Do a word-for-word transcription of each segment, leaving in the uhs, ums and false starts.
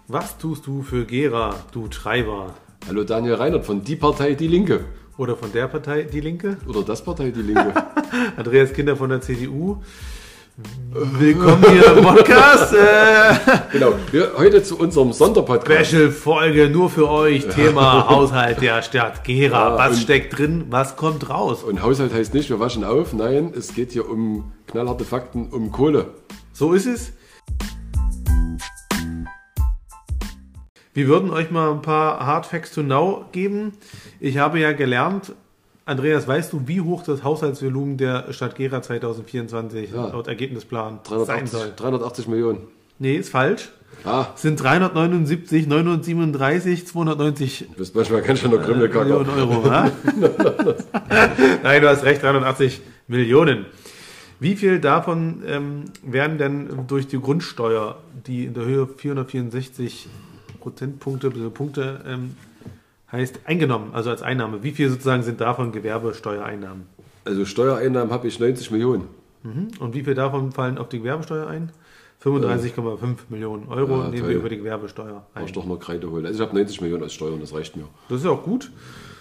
Was tust du für Gera, du Treiber? Hallo Daniel Reinert von Die Partei Die Linke. Oder von der Partei Die Linke? Oder das Partei Die Linke. Andreas Kinder von der C D U. Willkommen hier im Podcast. Äh, genau, wir heute zu unserem Sonderpodcast. Special-Folge nur für euch. Thema Haushalt der Stadt Gera. Ja, was steckt drin, was kommt raus? Und Haushalt heißt nicht, wir waschen auf. Nein, es geht hier um knallharte Fakten, um Kohle. So ist es. Wir würden euch mal ein paar Hard Facts to Now geben. Ich habe ja gelernt, Andreas, weißt du, wie hoch das Haushaltsvolumen der Stadt Gera zwanzig vierundzwanzig ja. laut Ergebnisplan dreihundertachtzig, sein soll? dreihundertachtzig Millionen. Nee, ist falsch. Ah. Es sind dreihundertneunundsiebzig, neunhundertsiebenunddreißig, zweihundertneunzig Du bist manchmal ganz schön der Krümmelkacker. Millionen Euro. Ja? Nein, du hast recht, dreihundertachtzig Millionen. Wie viel davon ähm, werden denn durch die Grundsteuer, die in der Höhe vierhundertvierundsechzig Prozentpunkte, Punkte ähm, heißt, eingenommen, also als Einnahme? Wie viel sozusagen sind davon Gewerbesteuereinnahmen? Also Steuereinnahmen habe ich neunzig Millionen. Mhm. Und wie viel davon fallen auf die Gewerbesteuer ein? fünfunddreißig Komma fünf Millionen Euro ja, nehmen toll. wir über die Gewerbesteuer ein. Mach ich doch mal Kreide holen. Also ich habe neunzig Millionen als Steuern, das reicht mir. Das ist ja auch gut.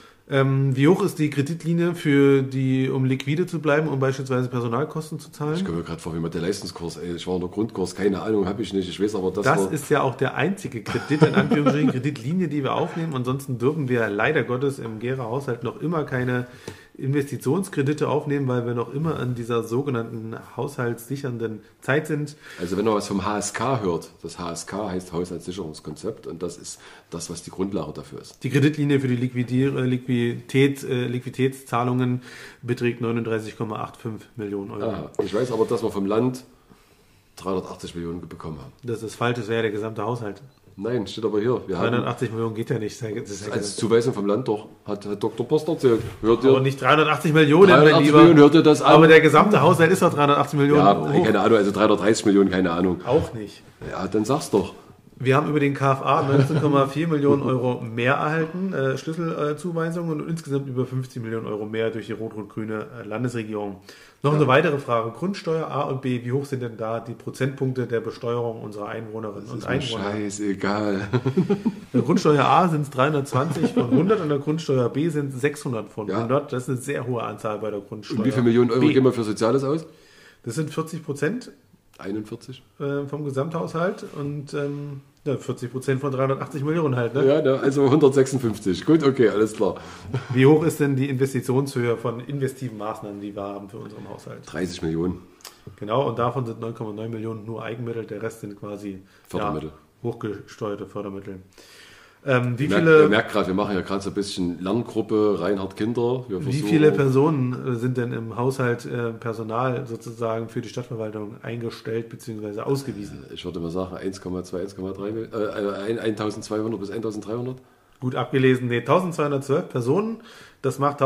Ähm, wie hoch ist die Kreditlinie, für die, um liquide zu bleiben, um beispielsweise Personalkosten zu zahlen? Ich komme mir gerade vor, wie man der Leistungskurs, ey, ich war in der Grundkurs, keine Ahnung, habe ich nicht. Ich weiß aber, dass Das war, ist ja auch der einzige Kredit, in Anführungsstrichen, Kreditlinie, die wir aufnehmen. Ansonsten dürfen wir leider Gottes im Gera-Haushalt noch immer keine Investitionskredite aufnehmen, weil wir noch immer an dieser sogenannten haushaltssichernden Zeit sind. Also wenn man was vom H S K hört, das H S K heißt Haushaltssicherungskonzept und das ist das, was die Grundlage dafür ist. Die Kreditlinie für die Liquidier- Liquidität, äh, Liquiditätszahlungen beträgt neununddreißig Komma fünfundachtzig Millionen Euro. Aha. Ich weiß aber, dass wir vom Land dreihundertachtzig Millionen bekommen haben. Das ist falsch, das wäre der gesamte Haushalt. Nein, steht aber hier. Wir haben dreihundertachtzig Millionen geht ja nicht. Das ist ja als Zuweisung vom Land doch, hat, hat Doktor Post erzählt. Hört aber ihr, nicht dreihundertachtzig Millionen, mein dreihundertachtzig Lieber. Millionen, hört ihr das an? Aber der gesamte Haushalt ist doch dreihundertachtzig Millionen Ja, hoch. keine Ahnung, also dreihundertdreißig Millionen, keine Ahnung. Auch nicht. Ja, dann sag's doch. Wir haben über den K F A neunzehn Komma vier Millionen Euro mehr erhalten, äh, Schlüsselzuweisungen, und insgesamt über fünfzig Millionen Euro mehr durch die rot-rot-grüne äh, Landesregierung. Noch ja. Eine weitere Frage. Grundsteuer A und B, wie hoch sind denn da die Prozentpunkte der Besteuerung unserer Einwohnerinnen Das und ist Einwohner? Scheißegal. Der Grundsteuer A sind es dreihundertzwanzig von hundert und der Grundsteuer B sind es sechshundert von Ja. hundert. Das ist eine sehr hohe Anzahl bei der Grundsteuer. Und wie viele Millionen Euro B. geben wir für Soziales aus? Das sind vierzig Prozent einundvierzig? äh, vom Gesamthaushalt und ähm, ja, vierzig Prozent von dreihundertachtzig Millionen halt. Ne? Ja, ne, also hundertsechsundfünfzig. Gut, okay, alles klar. Wie hoch ist denn die Investitionshöhe von investiven Maßnahmen, die wir haben für unseren Haushalt? dreißig Millionen. Genau, und davon sind neun Komma neun Millionen nur Eigenmittel, der Rest sind quasi Fördermittel. Ja, hochgesteuerte Fördermittel. Ähm, wie Ihr merkt, viele, ihr merkt gerade, wir machen ja gerade so ein bisschen Lerngruppe, Reinhard Kinder. Wir wie versuchen- viele Personen äh, sind denn im Haushalt äh, Personal sozusagen für die Stadtverwaltung eingestellt bzw. ausgewiesen? Ich würde mal sagen eins Komma zwei, eins Komma drei, äh, eintausendzweihundert bis eintausenddreihundert. Gut abgelesen, nee, eintausendzweihundertzwölf Personen, das macht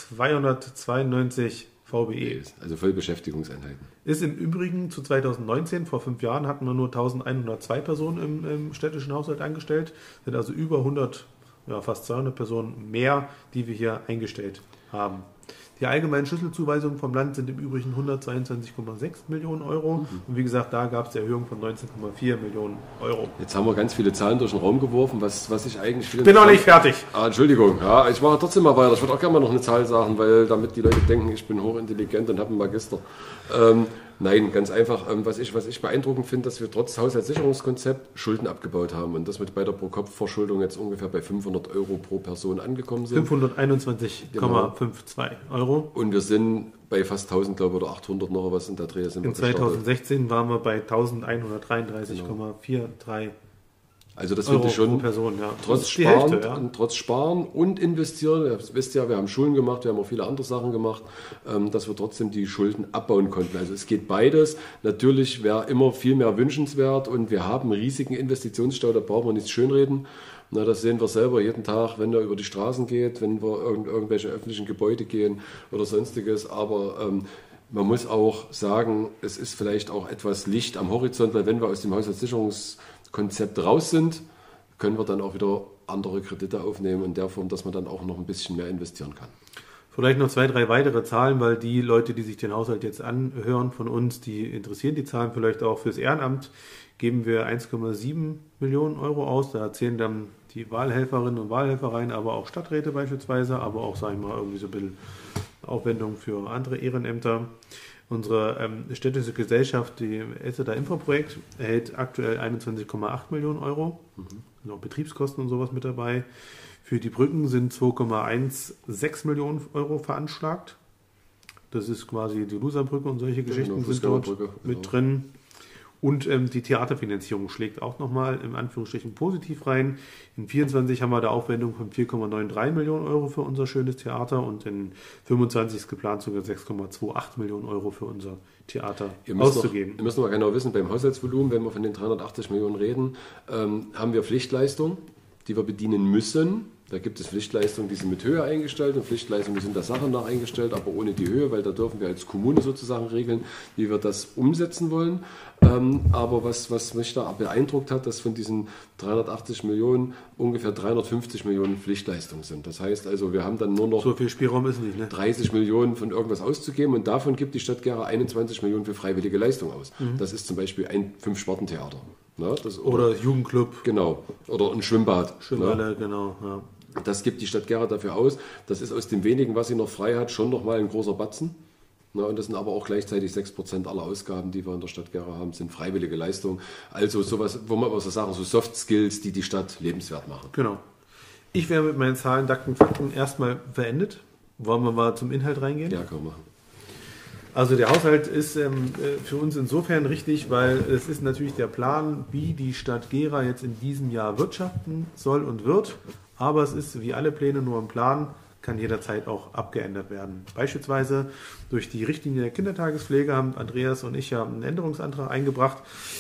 eintausendzweihundertzweiundneunzig V B E. Also Vollbeschäftigungseinheiten. Ist im Übrigen zu zweitausendneunzehn, vor fünf Jahren, hatten wir nur eintausendeinhundertzwei Personen im, im städtischen Haushalt angestellt. Sind also über hundert, ja, fast zweihundert Personen mehr, die wir hier eingestellt haben. Die allgemeinen Schlüsselzuweisungen vom Land sind im Übrigen hundertzweiundzwanzig Komma sechs Millionen Euro. Und wie gesagt, da gab es die Erhöhung von neunzehn Komma vier Millionen Euro. Jetzt haben wir ganz viele Zahlen durch den Raum geworfen, was, was ich eigentlich... Viel Bin noch nicht fertig. Ah, Entschuldigung, ja, ich mache trotzdem mal weiter. Ich würde auch gerne mal noch eine Zahl sagen, weil damit die Leute denken, ich bin hochintelligent und habe einen Magister. Ähm, nein, ganz einfach, ähm, was, ich, was ich beeindruckend finde, dass wir trotz Haushaltssicherungskonzept Schulden abgebaut haben und dass wir bei der Pro-Kopf-Verschuldung jetzt ungefähr bei fünfhundert Euro pro Person angekommen sind. fünfhunderteinundzwanzig Komma zweiundfünfzig Euro. Und wir sind bei fast tausend, glaube ich, oder achthundert noch was in der Dreh. Sind In wir gestartet. zweitausendsechzehn waren wir bei eintausendeinhundertdreiunddreißig Komma vierunddreißig Also das Euro finde ich schon, pro Person, ja. trotz, Das ist die Sparen, Hälfte, ja. und trotz Sparen und Investieren, ihr wisst ja, wir haben Schulen gemacht, wir haben auch viele andere Sachen gemacht, ähm, dass wir trotzdem die Schulden abbauen konnten. Also es geht beides. Natürlich wäre immer viel mehr wünschenswert und wir haben einen riesigen Investitionsstau, da brauchen wir nichts schönreden. Na, das sehen wir selber jeden Tag, wenn wir über die Straßen geht, wenn wir irgend, irgendwelche öffentlichen Gebäude gehen oder sonstiges. Aber ähm, man muss auch sagen, es ist vielleicht auch etwas Licht am Horizont, weil wenn wir aus dem Haushaltssicherungskonzept raus sind, können wir dann auch wieder andere Kredite aufnehmen in der Form, dass man dann auch noch ein bisschen mehr investieren kann. Vielleicht noch zwei, drei weitere Zahlen, weil die Leute, die sich den Haushalt jetzt anhören von uns, die interessieren die Zahlen vielleicht auch fürs Ehrenamt, geben wir eins Komma sieben Millionen Euro aus. Da zählen dann die Wahlhelferinnen und Wahlhelfer rein, aber auch Stadträte beispielsweise, aber auch, sagen wir mal, irgendwie so ein bisschen Aufwendung für andere Ehrenämter. Unsere ähm, städtische Gesellschaft, die Esseter Infoprojekt, erhält aktuell einundzwanzig Komma acht Millionen Euro. Mhm. Sind auch Betriebskosten und sowas mit dabei. Für die Brücken sind zwei Komma sechzehn Millionen Euro veranschlagt. Das ist quasi die Loserbrücke und solche Geschichten genau, sind dort genau. mit drin. Und ähm, die Theaterfinanzierung schlägt auch nochmal im Anführungsstrichen positiv rein. In vierundzwanzig haben wir da Aufwendung von vier Komma dreiundneunzig Millionen Euro für unser schönes Theater und in fünfundzwanzig ist geplant sogar sechs Komma achtundzwanzig Millionen Euro für unser Theater ihr müsst auszugeben. Noch, ihr müsst noch mal genau wissen, beim Haushaltsvolumen, wenn wir von den dreihundertachtzig Millionen reden, ähm, haben wir Pflichtleistungen, die wir bedienen müssen. Da gibt es Pflichtleistungen, die sind mit Höhe eingestellt und Pflichtleistungen, die sind der Sache nach eingestellt, aber ohne die Höhe, weil da dürfen wir als Kommune sozusagen regeln, wie wir das umsetzen wollen. Ähm, aber was, was mich da beeindruckt hat, dass von diesen dreihundertachtzig Millionen ungefähr dreihundertfünfzig Millionen Pflichtleistungen sind. Das heißt also, wir haben dann nur noch so viel Spielraum ist nicht, ne? dreißig Millionen von irgendwas auszugeben und davon gibt die Stadt Gera einundzwanzig Millionen für freiwillige Leistung aus. Mhm. Das ist zum Beispiel ein Fünf-Sparten-Theater. Ne? Das, oder, oder Jugendclub. Genau. Oder ein Schwimmbad. Schwimmhalle, ne? Genau. Ja. Das gibt die Stadt Gera dafür aus. Das ist aus dem wenigen, was sie noch frei hat, schon nochmal ein großer Batzen. Na, und das sind aber auch gleichzeitig sechs Prozent aller Ausgaben, die wir in der Stadt Gera haben, sind freiwillige Leistungen. Also sowas, wo man aber so sagen, so Soft Skills, die die Stadt lebenswert machen. Genau. Ich wäre mit meinen Zahlen, Daten, Fakten erstmal beendet. Wollen wir mal zum Inhalt reingehen? Ja, können wir machen. Also der Haushalt ist ähm, für uns insofern richtig, weil es ist natürlich der Plan, wie die Stadt Gera jetzt in diesem Jahr wirtschaften soll und wird. Aber es ist wie alle Pläne nur ein Plan, kann jederzeit auch abgeändert werden. Beispielsweise durch die Richtlinie der Kindertagespflege haben Andreas und ich ja einen Änderungsantrag eingebracht.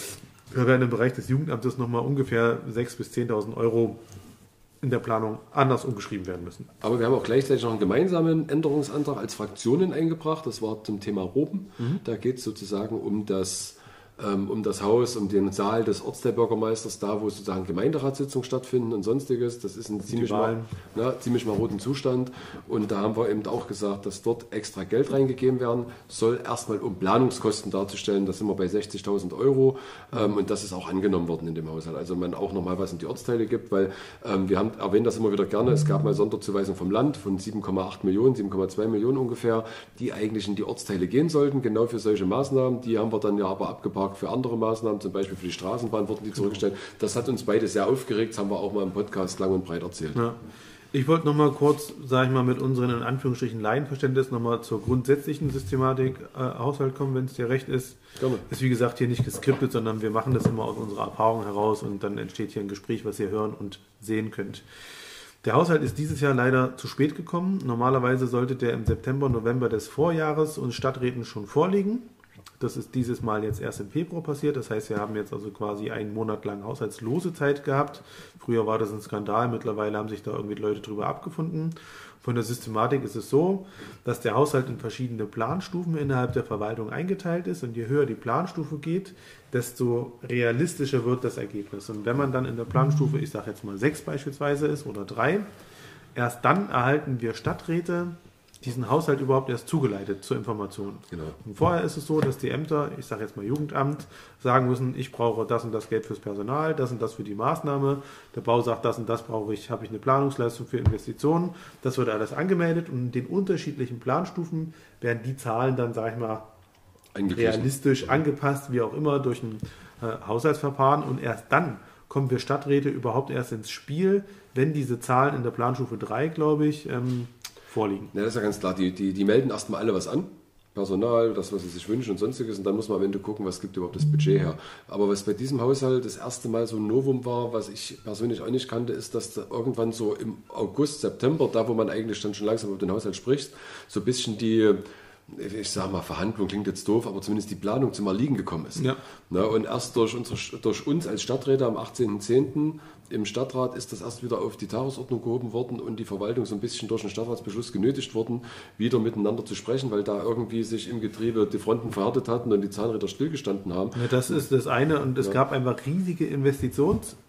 Wir werden im Bereich des Jugendamtes nochmal ungefähr sechstausend bis zehntausend Euro in der Planung anders umgeschrieben werden müssen. Aber wir haben auch gleichzeitig noch einen gemeinsamen Änderungsantrag als Fraktionen eingebracht. Das war zum Thema Roben. Mhm. Da geht es sozusagen um das, ähm, um das Haus, um den Saal des Ortsteilbürgermeisters, da wo sozusagen Gemeinderatssitzungen stattfinden und sonstiges. Das ist ein ziemlich, mar na, ziemlich maroden Zustand. Und da haben wir eben auch gesagt, dass dort extra Geld reingegeben werden soll, erstmal um Planungskosten darzustellen. Da sind wir bei sechzigtausend Euro. Ähm, und das ist auch angenommen worden in dem Haushalt. Also man auch nochmal was in die Ortsteile gibt, weil ähm, wir haben erwähnt das immer wieder gerne. Es gab mal Sonderzuweisung vom Land von sieben Komma acht Millionen, sieben Komma zwei Millionen ungefähr, die eigentlich in die Ortsteile gehen sollten, genau für solche Maßnahmen. Die haben wir dann ja aber abgeparkt für andere Maßnahmen, zum Beispiel für die Straßenbahn wurden die zurückgestellt. Das hat uns beide sehr aufgeregt, das haben wir auch mal im Podcast lang und breit erzählt. Ja. Ich wollte noch mal kurz, sage ich mal, mit unseren in Anführungsstrichen Laienverständnis noch mal zur grundsätzlichen Systematik äh, Haushalt kommen, wenn es dir recht ist. Gerne. Ist wie gesagt hier nicht geskriptet, sondern wir machen das immer aus unserer Erfahrung heraus und dann entsteht hier ein Gespräch, was ihr hören und sehen könnt. Der Haushalt ist dieses Jahr leider zu spät gekommen. Normalerweise sollte der im September, November des Vorjahres uns Stadträten schon vorliegen. Das ist dieses Mal jetzt erst im Februar passiert. Das heißt, wir haben jetzt also quasi einen Monat lang haushaltslose Zeit gehabt. Früher war das ein Skandal. Mittlerweile haben sich da irgendwie Leute drüber abgefunden. Von der Systematik ist es so, dass der Haushalt in verschiedene Planstufen innerhalb der Verwaltung eingeteilt ist. Und je höher die Planstufe geht, desto realistischer wird das Ergebnis. Und wenn man dann in der Planstufe, ich sage jetzt mal sechs beispielsweise ist oder drei, erst dann erhalten wir Stadträte diesen Haushalt überhaupt erst zugeleitet zur Information. Genau. Und vorher ist es so, dass die Ämter, ich sage jetzt mal Jugendamt, sagen müssen, ich brauche das und das Geld fürs Personal, das und das für die Maßnahme. Der Bau sagt, das und das brauche ich, habe ich eine Planungsleistung für Investitionen. Das wird alles angemeldet und in den unterschiedlichen Planstufen werden die Zahlen dann, sage ich mal, realistisch angepasst, wie auch immer, durch ein äh, Haushaltsverfahren. Und erst dann kommen wir Stadträte überhaupt erst ins Spiel, wenn diese Zahlen in der Planstufe drei, glaube ich, ähm, vorliegen. Ja, das ist ja ganz klar. Die, die, die melden erstmal alle was an. Personal, das, was sie sich wünschen und sonstiges. Und dann muss man am Ende gucken, was gibt überhaupt das Budget her. Aber was bei diesem Haushalt das erste Mal so ein Novum war, was ich persönlich auch nicht kannte, ist, dass da irgendwann so im August, September, da wo man eigentlich dann schon langsam über den Haushalt spricht, so ein bisschen die, ich sage mal, Verhandlung klingt jetzt doof, aber zumindest die Planung zum Erliegen gekommen ist. Ja. Na, und erst durch, unsere, durch uns als Stadträte am achtzehnten zehnten im Stadtrat ist das erst wieder auf die Tagesordnung gehoben worden und die Verwaltung so ein bisschen durch den Stadtratsbeschluss genötigt worden, wieder miteinander zu sprechen, weil da irgendwie sich im Getriebe die Fronten verhärtet hatten und die Zahnräder stillgestanden haben. Ja, das ist das eine und es ja. gab einfach riesige Investitions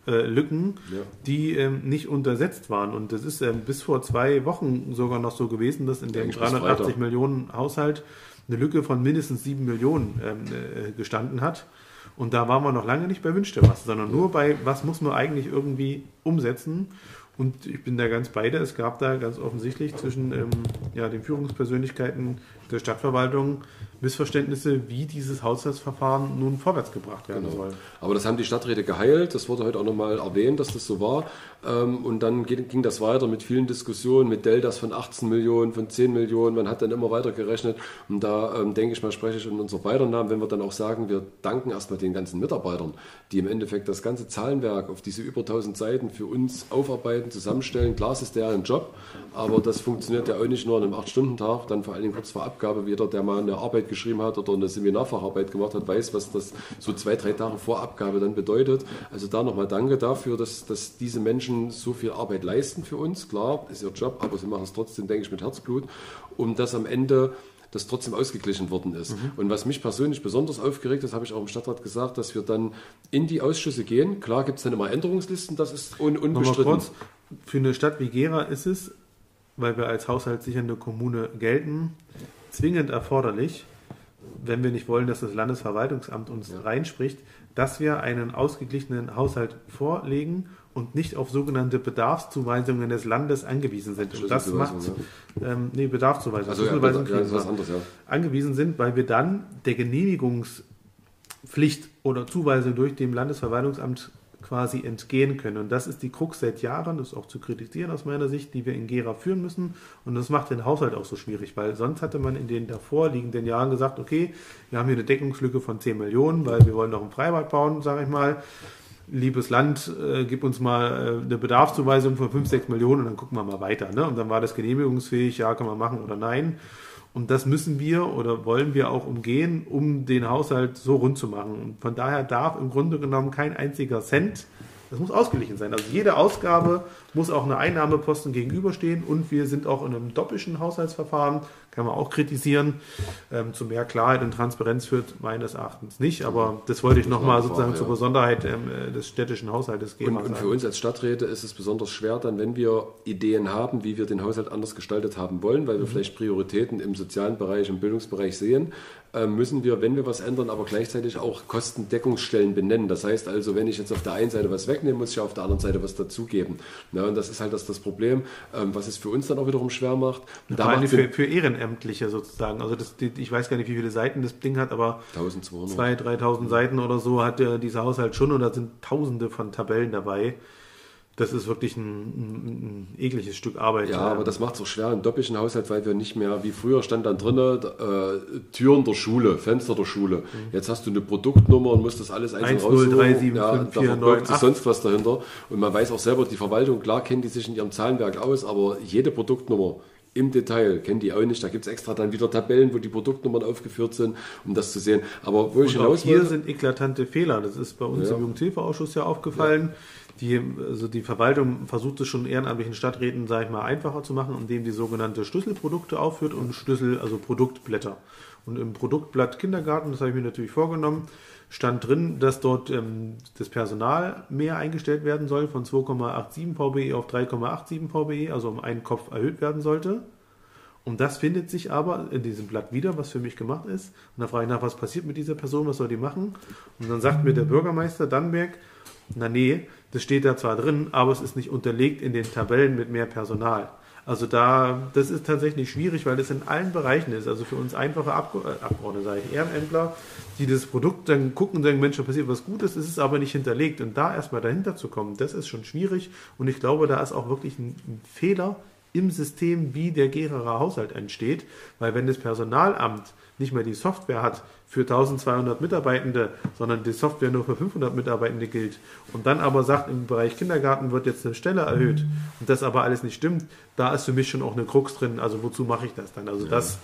äh, Lücken, ja. die ähm, nicht untersetzt waren. Und das ist ähm, bis vor zwei Wochen sogar noch so gewesen, dass in dem dreihundertachtzig Millionen Haushalt eine Lücke von mindestens sieben Millionen ähm, äh, gestanden hat. Und da waren wir noch lange nicht bei Wünschte was, sondern nur bei, was muss man eigentlich irgendwie umsetzen. Und ich bin da ganz bei dir. Es gab da ganz offensichtlich zwischen ähm, ja, den Führungspersönlichkeiten der Stadtverwaltung Missverständnisse, wie dieses Haushaltsverfahren nun vorwärts gebracht werden genau. soll. Aber das haben die Stadträte geheilt. Das wurde heute auch nochmal erwähnt, dass das so war. Und dann ging das weiter mit vielen Diskussionen, mit Deltas von achtzehn Millionen, von zehn Millionen. Man hat dann immer weiter gerechnet. Und da ähm, denke ich mal, spreche ich in unserer Weiternamen, wenn wir dann auch sagen, wir danken erstmal den ganzen Mitarbeitern, die im Endeffekt das ganze Zahlenwerk auf diese über tausend Seiten für uns aufarbeiten, zusammenstellen. Klar, es ist deren Job, aber das funktioniert ja auch nicht nur an einem acht Stunden Tag, dann vor allen Dingen kurz vor Abgabe. Jeder, der mal eine Arbeit geschrieben hat oder eine Seminarfacharbeit gemacht hat, weiß, was das so zwei, drei Tage vor Abgabe dann bedeutet. Also da nochmal danke dafür, dass, dass diese Menschen so viel Arbeit leisten für uns. Klar, ist ihr Job, aber sie machen es trotzdem, denke ich, mit Herzblut. Und dass am Ende das trotzdem ausgeglichen worden ist. Mhm. Und was mich persönlich besonders aufgeregt hat, habe ich auch im Stadtrat gesagt, dass wir dann in die Ausschüsse gehen. Klar gibt es dann immer Änderungslisten, das ist un unbestritten. Nochmal kurz, für eine Stadt wie Gera ist es, weil wir als haushaltssichernde Kommune gelten, zwingend erforderlich, wenn wir nicht wollen, dass das Landesverwaltungsamt uns ja. reinspricht, dass wir einen ausgeglichenen Haushalt vorlegen und nicht auf sogenannte Bedarfszuweisungen des Landes angewiesen sind. Und das macht, ja. ähm, nee, Bedarfszuweisungen, also, ja, ja, das ist was anderes, ja. angewiesen sind, weil wir dann der Genehmigungspflicht oder Zuweisung durch dem Landesverwaltungsamt quasi entgehen können. Und das ist die Krux seit Jahren, das ist auch zu kritisieren aus meiner Sicht, die wir in Gera führen müssen. Und das macht den Haushalt auch so schwierig, weil sonst hatte man in den davor liegenden Jahren gesagt, okay, wir haben hier eine Deckungslücke von zehn Millionen, weil wir wollen noch ein Freibad bauen, sage ich mal. Liebes Land, äh, gib uns mal äh, eine Bedarfszuweisung von fünf, sechs Millionen und dann gucken wir mal weiter. Ne? Und dann war das genehmigungsfähig, ja, kann man machen oder nein. Und das müssen wir oder wollen wir auch umgehen, um den Haushalt so rund zu machen. Und von daher darf im Grunde genommen kein einziger Cent, das muss ausgeglichen sein. Also jede Ausgabe muss auch eine Einnahmeposten gegenüberstehen und wir sind auch in einem doppelten Haushaltsverfahren, kann man auch kritisieren. Ähm, zu mehr Klarheit und Transparenz führt meines Erachtens nicht, aber das wollte ich nochmal sozusagen ja. zur Besonderheit ähm, des städtischen Haushaltes geben. Und, und für uns als Stadträte ist es besonders schwer dann, wenn wir Ideen haben, wie wir den Haushalt anders gestaltet haben wollen, weil wir mhm. vielleicht Prioritäten im sozialen Bereich, im Bildungsbereich sehen, äh, müssen wir, wenn wir was ändern, aber gleichzeitig auch Kostendeckungsstellen benennen. Das heißt also, wenn ich jetzt auf der einen Seite was wegnehme, muss ich auf der anderen Seite was dazugeben. Ja, und das ist halt das, das Problem, ähm, was es für uns dann auch wiederum schwer macht. Und da macht für, für Ehrenämtliche sozusagen. Also das, die, ich weiß gar nicht, wie viele Seiten das Ding hat, aber eintausendzweihundert zweitausend, dreitausend Seiten oder so hat der, dieser Haushalt schon und da sind tausende von Tabellen dabei. Das ist wirklich ein, ein, ein ekliges Stück Arbeit. Ja, aber das macht es auch schwer im doppelten Haushalt, weil wir nicht mehr, wie früher stand dann drin, äh, Türen der Schule, Fenster der Schule. Mhm. Jetzt hast du eine Produktnummer und musst das alles einzeln raussuchen. eins null drei sieben fünf vier neun acht sonst was dahinter. Und man weiß auch selber, die Verwaltung, klar kennen die sich in ihrem Zahlenwerk aus, aber jede Produktnummer im Detail kennen die auch nicht. Da gibt es extra dann wieder Tabellen, wo die Produktnummern aufgeführt sind, um das zu sehen. Aber wo ich und hinaus auch hier wollte, sind eklatante Fehler. Das ist bei uns ja. im Jugendhilfeausschuss ja aufgefallen. Ja. Die, also die Verwaltung versucht es schon ehrenamtlichen Stadträten, sage ich mal, einfacher zu machen, indem die sogenannte Schlüsselprodukte aufführt und Schlüssel, also Produktblätter. Und im Produktblatt Kindergarten, das habe ich mir natürlich vorgenommen, stand drin, dass dort ähm, das Personal mehr eingestellt werden soll, von zwei Komma siebenundachtzig V B E auf drei Komma siebenundachtzig V B E, also um einen Kopf erhöht werden sollte. Und das findet sich aber in diesem Blatt wieder, was für mich gemacht ist. Und da frage ich nach, was passiert mit dieser Person, was soll die machen? Und dann sagt mir der Bürgermeister Dannenberg, na nee, das steht da zwar drin, aber es ist nicht unterlegt in den Tabellen mit mehr Personal. Also da, das ist tatsächlich schwierig, weil das in allen Bereichen ist. Also für uns einfache Abgeordnete, sage ich, Ehrenämtler, die das Produkt dann gucken und sagen, Mensch, da passiert was Gutes, ist es aber nicht hinterlegt. Und da erstmal dahinter zu kommen, das ist schon schwierig. Und ich glaube, da ist auch wirklich ein, ein Fehler im System, wie der Geraer Haushalt entsteht. Weil wenn das Personalamt nicht mehr die Software hat für eintausendzweihundert Mitarbeitende, sondern die Software nur für fünfhundert Mitarbeitende gilt und dann aber sagt, im Bereich Kindergarten wird jetzt eine Stelle erhöht und das aber alles nicht stimmt, da ist für mich schon auch eine Krux drin. Also wozu mache ich das dann? Also ja. das...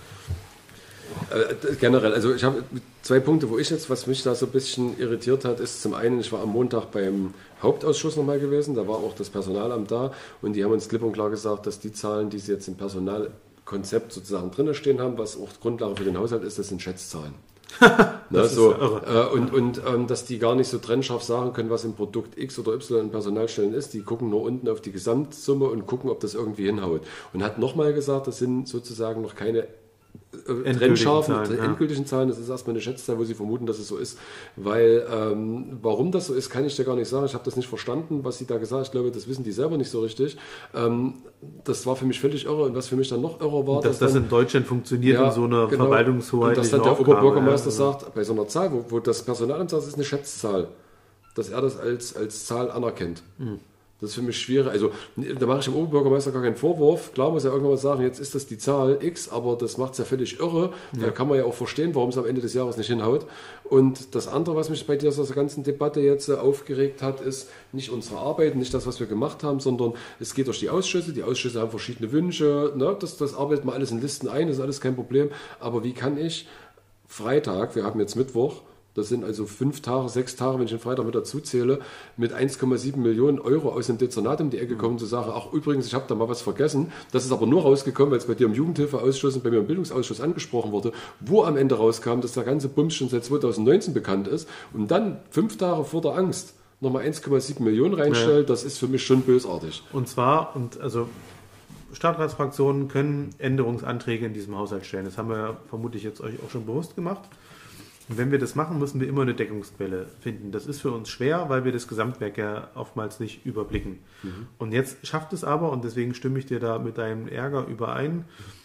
Äh, generell, also ich habe zwei Punkte, wo ich jetzt, was mich da so ein bisschen irritiert hat, ist zum einen, ich war am Montag beim Hauptausschuss nochmal gewesen, da war auch das Personalamt da und die haben uns klipp und klar gesagt, dass die Zahlen, die sie jetzt im Personalkonzept sozusagen drin stehen haben, was auch Grundlage für den Haushalt ist, das sind Schätzzahlen. Ne, so, äh, und und ähm, dass die gar nicht so trennscharf sagen können, was im Produkt X oder Y in Personalstellen ist. Die gucken nur unten auf die Gesamtsumme und gucken, ob das irgendwie hinhaut. Und hat nochmal gesagt, das sind sozusagen noch keine äh, trennscharfen, Zahlen, ja. endgültigen Zahlen. Das ist erstmal eine Schätzzahl, wo sie vermuten, dass es so ist. Weil, ähm, warum das so ist, kann ich dir gar nicht sagen. Ich habe das nicht verstanden, was sie da gesagt haben. Ich glaube, das wissen die selber nicht so richtig. Ähm, das war für mich völlig irre. Und was für mich dann noch irre war, dass, dass das dann, in Deutschland funktioniert, ja, in so einer genau, Verwaltungshoheit. Und dass dann der Aufgabe, Oberbürgermeister ja, sagt, bei so einer Zahl, wo, wo das Personalamt sagt, das ist eine Schätzzahl, dass er das als, als Zahl anerkennt. Mhm. Das ist für mich schwierig. Also, da mache ich dem Oberbürgermeister gar keinen Vorwurf. Klar muss er irgendwann mal sagen, jetzt ist das die Zahl X, aber das macht es ja völlig irre. Ja. Da kann man ja auch verstehen, warum es am Ende des Jahres nicht hinhaut. Und das andere, was mich bei dieser ganzen Debatte jetzt aufgeregt hat, ist nicht unsere Arbeit, nicht das, was wir gemacht haben, sondern es geht durch die Ausschüsse. Die Ausschüsse haben verschiedene Wünsche. Ne? Das, das arbeitet man alles in Listen ein, das ist alles kein Problem. Aber wie kann ich Freitag, wir haben jetzt Mittwoch, das sind also fünf Tage, sechs Tage, wenn ich den Freitag mit dazu zähle, mit eins Komma sieben Millionen Euro aus dem Dezernat um die Ecke kommen, zu sagen, ach übrigens, ich habe da mal was vergessen. Das ist aber nur rausgekommen, weil es bei dir im Jugendhilfeausschuss und bei mir im Bildungsausschuss angesprochen wurde, wo am Ende rauskam, dass der ganze Bums schon seit zweitausendneunzehn bekannt ist und dann fünf Tage vor der Angst nochmal eins Komma sieben Millionen reinstellt, ja. Das ist für mich schon bösartig. Und zwar, und also Stadtratsfraktionen können Änderungsanträge in diesem Haushalt stellen. Das haben wir vermutlich jetzt euch auch schon bewusst gemacht. Und wenn wir das machen, müssen wir immer eine Deckungsquelle finden. Das ist für uns schwer, weil wir das Gesamtwerk ja oftmals nicht überblicken. Mhm. Und jetzt schafft es aber, und deswegen stimme ich dir da mit deinem Ärger überein,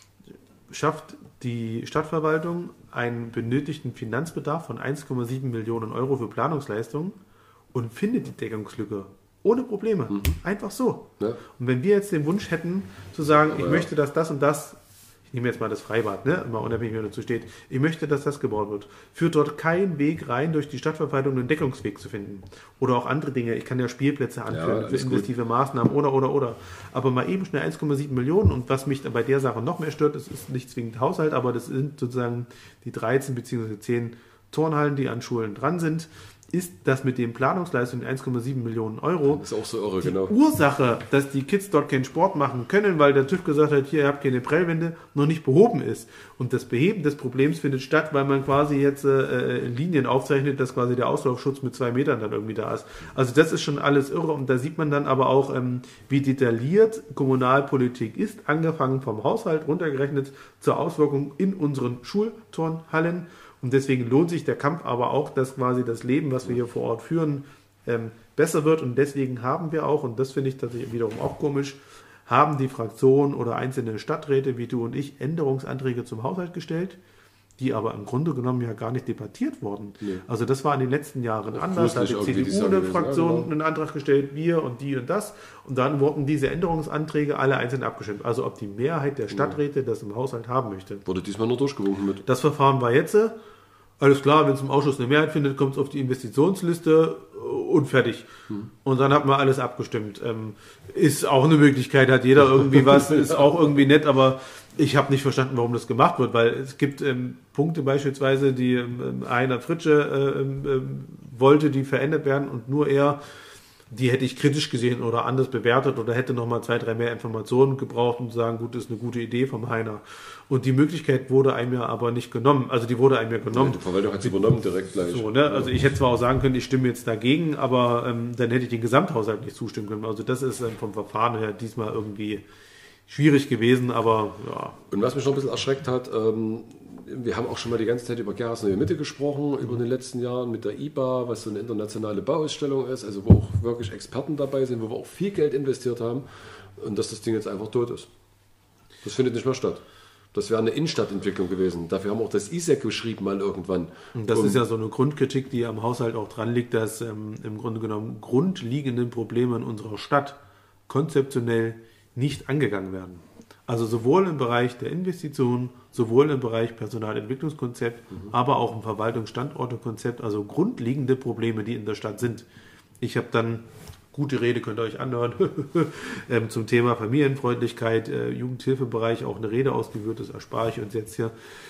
schafft die Stadtverwaltung einen benötigten Finanzbedarf von eins Komma sieben Millionen Euro für Planungsleistungen und findet die Deckungslücke ohne Probleme. Mhm. Einfach so. Ja. Und wenn wir jetzt den Wunsch hätten, zu sagen, aber ich ja. möchte, dass das und das, ich nehme jetzt mal das Freibad, ne, mal unabhängig, wie dazu steht, ich möchte, dass das gebaut wird, führt dort kein Weg rein, durch die Stadtverwaltung einen Deckungsweg zu finden. Oder auch andere Dinge, ich kann ja Spielplätze anführen ja, für investive gut. Maßnahmen oder, oder, oder. Aber mal eben schnell eins Komma sieben Millionen und was mich bei der Sache noch mehr stört, das ist nicht zwingend Haushalt, aber das sind sozusagen die dreizehn bzw. zehn Turnhallen, die an Schulen dran sind, ist das mit den Planungsleistungen eins Komma sieben Millionen Euro das ist auch so irre, die genau. Ursache, dass die Kids dort keinen Sport machen können, weil der TÜV gesagt hat, hier, ihr habt keine Prellwände, noch nicht behoben ist. Und das Beheben des Problems findet statt, weil man quasi jetzt äh, Linien aufzeichnet, dass quasi der Auslaufschutz mit zwei Metern dann irgendwie da ist. Also das ist schon alles irre und da sieht man dann aber auch, ähm, wie detailliert Kommunalpolitik ist, angefangen vom Haushalt runtergerechnet zur Auswirkung in unseren Schulturnhallen. Und deswegen lohnt sich der Kampf aber auch, dass quasi das Leben, was wir hier vor Ort führen, ähm, besser wird. Und deswegen haben wir auch, und das finde ich tatsächlich wiederum auch komisch, haben die Fraktionen oder einzelne Stadträte wie du und ich Änderungsanträge zum Haushalt gestellt, die aber im Grunde genommen ja gar nicht debattiert wurden. Nee. Also das war in den letzten Jahren anders. Da hat die C D U eine Fraktion ja, genau. einen Antrag gestellt, wir und die und das. Und dann wurden diese Änderungsanträge alle einzeln abgestimmt. Also ob die Mehrheit der Stadträte ja. das im Haushalt haben möchte. Wurde diesmal nur durchgewunken mit. Das Verfahren war jetzt... Alles klar, wenn es im Ausschuss eine Mehrheit findet, kommt es auf die Investitionsliste und fertig. Hm. Und dann hat man alles abgestimmt. Ähm, ist auch eine Möglichkeit, hat jeder irgendwie was, ist auch irgendwie nett, aber ich habe nicht verstanden, warum das gemacht wird, weil es gibt ähm, Punkte beispielsweise, die ähm, Heiner Fritsche äh, ähm, wollte, die verändert werden und nur er, die hätte ich kritisch gesehen oder anders bewertet oder hätte nochmal zwei, drei mehr Informationen gebraucht, um zu sagen, gut, das ist eine gute Idee vom Heiner. Und die Möglichkeit wurde einem ja aber nicht genommen. Also die wurde einem ja genommen. Ja, die Verwaltung hat sie übernommen direkt gleich. So, ne? Also ich hätte zwar auch sagen können, ich stimme jetzt dagegen, aber ähm, dann hätte ich den Gesamthaushalt nicht zustimmen können. Also das ist ähm, vom Verfahren her diesmal irgendwie schwierig gewesen, aber ja. Und was mich noch ein bisschen erschreckt hat, ähm, wir haben auch schon mal die ganze Zeit über Gera's Neue Mitte gesprochen, über den letzten Jahren mit der I B A, was so eine internationale Bauausstellung ist, also wo auch wirklich Experten dabei sind, wo wir auch viel Geld investiert haben und dass das Ding jetzt einfach tot ist. Das findet nicht mehr statt. Das wäre eine Innenstadtentwicklung gewesen. Dafür haben wir auch das I S E C geschrieben mal irgendwann. Und das um, ist ja so eine Grundkritik, die am Haushalt auch dran liegt, dass ähm, im Grunde genommen grundlegende Probleme in unserer Stadt konzeptionell nicht angegangen werden. Also sowohl im Bereich der Investitionen, sowohl im Bereich Personalentwicklungskonzept, mhm. aber auch im Verwaltungsstandortekonzept, also grundlegende Probleme, die in der Stadt sind. Ich habe dann, gute Rede könnt ihr euch anhören, ähm, zum Thema Familienfreundlichkeit, äh, Jugendhilfebereich auch eine Rede ausgeführt, das erspare ich uns jetzt hier.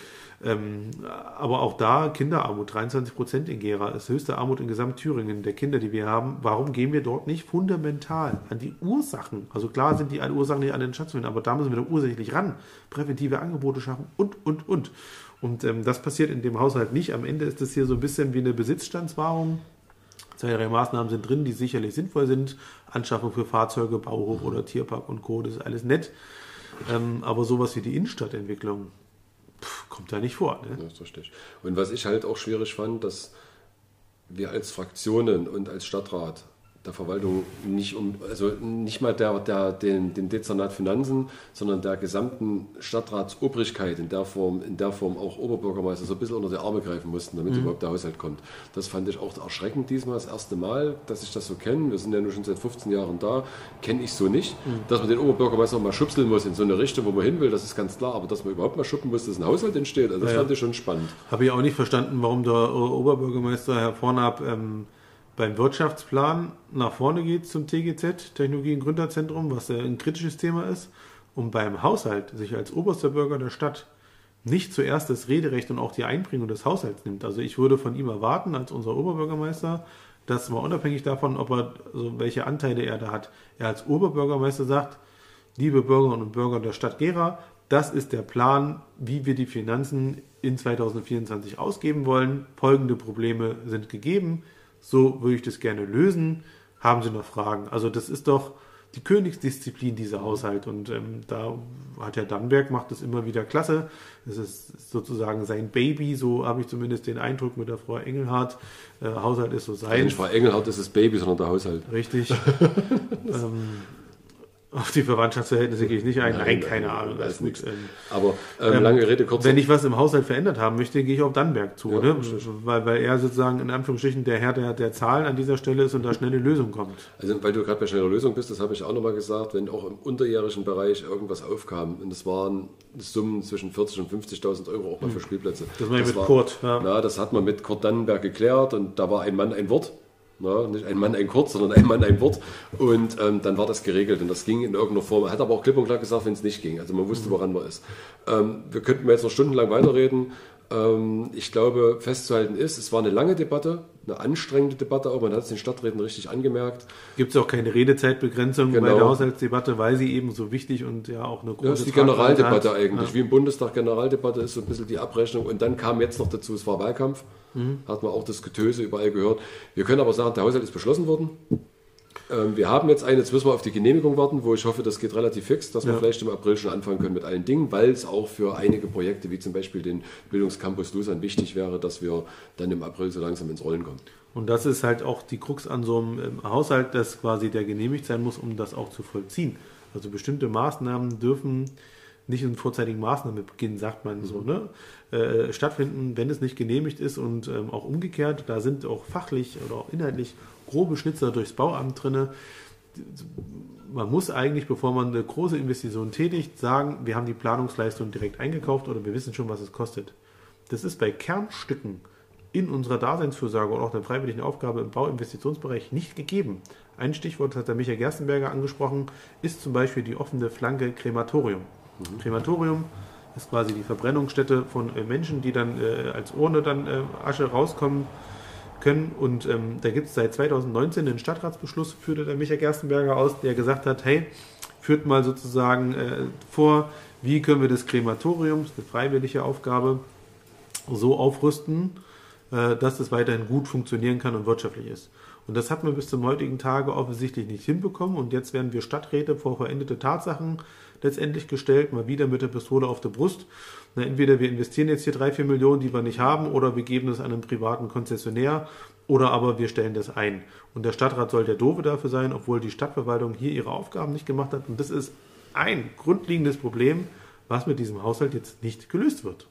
Ähm, aber auch da Kinderarmut, dreiundzwanzig Prozent in Gera, ist höchste Armut in Gesamt-Thüringen der Kinder, die wir haben. Warum gehen wir dort nicht fundamental an die Ursachen? Also klar sind die Ursachen nicht an den Schatz, aber da müssen wir doch ursächlich ran, präventive Angebote schaffen und, und, und. Und ähm, das passiert in dem Haushalt nicht. Am Ende ist das hier so ein bisschen wie eine Besitzstandswahrung. Zwei, drei Maßnahmen sind drin, die sicherlich sinnvoll sind. Anschaffung für Fahrzeuge, Bauhof oder Tierpark und Co., das ist alles nett. Ähm, aber sowas wie die Innenstadtentwicklung pff, kommt da nicht vor. Ne? Das ist richtig. Und was ich halt auch schwierig fand, dass wir als Fraktionen und als Stadtrat der Verwaltung nicht um, also nicht mal der, der, den, dem Dezernat Finanzen, sondern der gesamten Stadtratsobrigkeit in der Form, in der Form auch Oberbürgermeister so ein bisschen unter die Arme greifen mussten, damit mhm. überhaupt der Haushalt kommt. Das fand ich auch erschreckend diesmal, das erste Mal, dass ich das so kenne. Wir sind ja nur schon seit fünfzehn Jahren da, kenne ich so nicht. Mhm. Dass man den Oberbürgermeister mal schubseln muss in so eine Richtung, wo man hin will, das ist ganz klar, aber dass man überhaupt mal schuppen muss, dass ein Haushalt entsteht, also das ja, fand ich schon spannend. Habe ich auch nicht verstanden, warum der Oberbürgermeister Herr Vornab ähm, beim Wirtschaftsplan nach vorne geht zum T G Z, Technologie- und Gründerzentrum, was ja ein kritisches Thema ist, und beim Haushalt sich als oberster Bürger der Stadt nicht zuerst das Rederecht und auch die Einbringung des Haushalts nimmt. Also ich würde von ihm erwarten, als unser Oberbürgermeister, dass mal unabhängig davon, ob er, also welche Anteile er da hat, er als Oberbürgermeister sagt, liebe Bürgerinnen und Bürger der Stadt Gera, das ist der Plan, wie wir die Finanzen in zweitausendvierundzwanzig ausgeben wollen. Folgende Probleme sind gegeben. So würde ich das gerne lösen. Haben Sie noch Fragen? Also das ist doch die Königsdisziplin, dieser Haushalt. Und ähm, da hat Herr Dannenberg, macht das immer wieder klasse. Das ist sozusagen sein Baby, so habe ich zumindest den Eindruck mit der Frau Engelhardt. Äh, Haushalt ist so sein. Nicht Frau Engelhardt ist das Baby, sondern der Haushalt. Richtig. ähm, Auf die Verwandtschaftsverhältnisse gehe ich nicht ein. Nein, nein keine nein, Ahnung. Alles gut. Aber ähm, lange Rede, kurz. Wenn ich was im Haushalt verändert haben möchte, gehe ich auf Dannenberg zu. Ja, ne? weil, weil er sozusagen in Anführungsstrichen der Herr der, der Zahlen an dieser Stelle ist und da schnelle Lösung kommt. Also weil du gerade bei schneller Lösung bist, das habe ich auch nochmal gesagt, wenn auch im unterjährigen Bereich irgendwas aufkam, und das waren Summen zwischen vierzig und fünfzigtausend Euro auch mal für Spielplätze. Das war das mit war, Kurt. Ja. Na, das hat man mit Kurt Dannenberg geklärt und da war ein Mann ein Wort. Na, nicht ein Mann, ein Kurt, sondern ein Mann, ein Wort. Und ähm, dann war das geregelt und das ging in irgendeiner Form. Er hat aber auch klipp und klar gesagt, wenn es nicht ging. Also man wusste, woran man ist. Ähm, wir könnten jetzt noch stundenlang weiterreden. Ähm, ich glaube, festzuhalten ist, es war eine lange Debatte, eine anstrengende Debatte auch. Man hat es den Stadträten richtig angemerkt. Gibt es auch keine Redezeitbegrenzung genau. bei der Haushaltsdebatte, weil sie eben so wichtig und ja auch eine große Das ist die Generaldebatte hat. eigentlich. Ja. Wie im Bundestag Generaldebatte ist so ein bisschen die Abrechnung. Und dann kam jetzt noch dazu, es war Wahlkampf. Mhm. Hat man auch das Getöse überall gehört. Wir können aber sagen, der Haushalt ist beschlossen worden. Ähm, wir haben jetzt einen, jetzt müssen wir auf die Genehmigung warten, wo ich hoffe, das geht relativ fix, dass ja. wir vielleicht im April schon anfangen können mit allen Dingen, weil es auch für einige Projekte, wie zum Beispiel den Bildungscampus Lusern, wichtig wäre, dass wir dann im April so langsam ins Rollen kommen. Und das ist halt auch die Krux an so einem Haushalt, dass quasi der genehmigt sein muss, um das auch zu vollziehen. Also bestimmte Maßnahmen dürfen nicht in vorzeitigen Maßnahmenbeginn, sagt man so, ne, äh, stattfinden, wenn es nicht genehmigt ist und ähm, auch umgekehrt. Da sind auch fachlich oder auch inhaltlich grobe Schnitzer durchs Bauamt drin. Man muss eigentlich, bevor man eine große Investition tätigt, sagen, wir haben die Planungsleistung direkt eingekauft oder wir wissen schon, was es kostet. Das ist bei Kernstücken in unserer Daseinsfürsorge und auch der freiwilligen Aufgabe im Bauinvestitionsbereich nicht gegeben. Ein Stichwort hat der Michael Gerstenberger angesprochen, ist zum Beispiel die offene Flanke Krematorium. Mhm. Krematorium ist quasi die Verbrennungsstätte von äh, Menschen, die dann äh, als Urne dann äh, Asche rauskommen können. Und ähm, da gibt es seit zweitausendneunzehn einen Stadtratsbeschluss, führte der Michael Gerstenberger aus, der gesagt hat, hey, führt mal sozusagen äh, vor, wie können wir das Krematorium, das ist eine freiwillige Aufgabe, so aufrüsten, äh, dass es weiterhin gut funktionieren kann und wirtschaftlich ist. Und das hat man bis zum heutigen Tage offensichtlich nicht hinbekommen. Und jetzt werden wir Stadträte vor vollendete Tatsachen letztendlich gestellt, mal wieder mit der Pistole auf der Brust. Na, entweder wir investieren jetzt hier drei, vier Millionen, die wir nicht haben, oder wir geben es an einen privaten Konzessionär, oder aber wir stellen das ein. Und der Stadtrat soll der Doofe dafür sein, obwohl die Stadtverwaltung hier ihre Aufgaben nicht gemacht hat. Und das ist ein grundlegendes Problem, was mit diesem Haushalt jetzt nicht gelöst wird.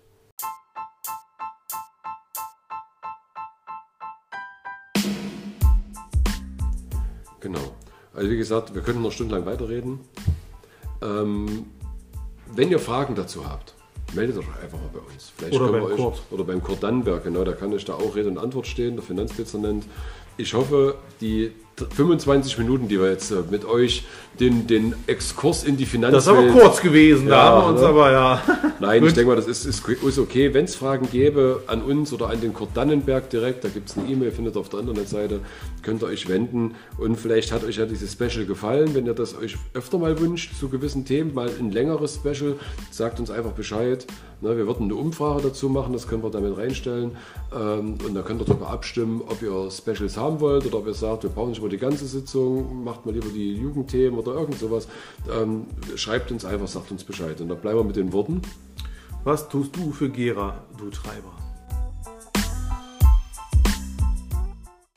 Genau. Also wie gesagt, wir können noch stundenlang weiterreden. Ähm, wenn ihr Fragen dazu habt, meldet euch einfach mal bei uns. Vielleicht oder können beim wir Kurt. Euch, oder beim Kurt Dannenberg, genau, da kann euch da auch Rede und Antwort stehen, der Finanzdezernent. Ich hoffe, die fünfundzwanzig Minuten, die wir jetzt mit euch den, den Exkurs in die Finanzwelt... Das ist aber kurz gewesen, da ja, haben wir uns ne? aber ja... Nein, ich denke mal, das ist, ist, ist okay. Wenn es Fragen gäbe an uns oder an den Kurt Dannenberg direkt, da gibt es eine E-Mail, findet ihr auf der Internetseite, könnt ihr euch wenden. Und vielleicht hat euch ja dieses Special gefallen. Wenn ihr das euch öfter mal wünscht, zu gewissen Themen, mal ein längeres Special, sagt uns einfach Bescheid. Ne, wir würden eine Umfrage dazu machen, das können wir damit reinstellen. Ähm, und dann könnt ihr darüber abstimmen, ob ihr Specials haben wollt oder ob ihr sagt, wir brauchen nicht mal die ganze Sitzung, macht mal lieber die Jugendthemen oder irgend sowas. Ähm, schreibt uns einfach, sagt uns Bescheid. Und dann bleiben wir mit den Worten. Was tust du für Gera, du Treiber?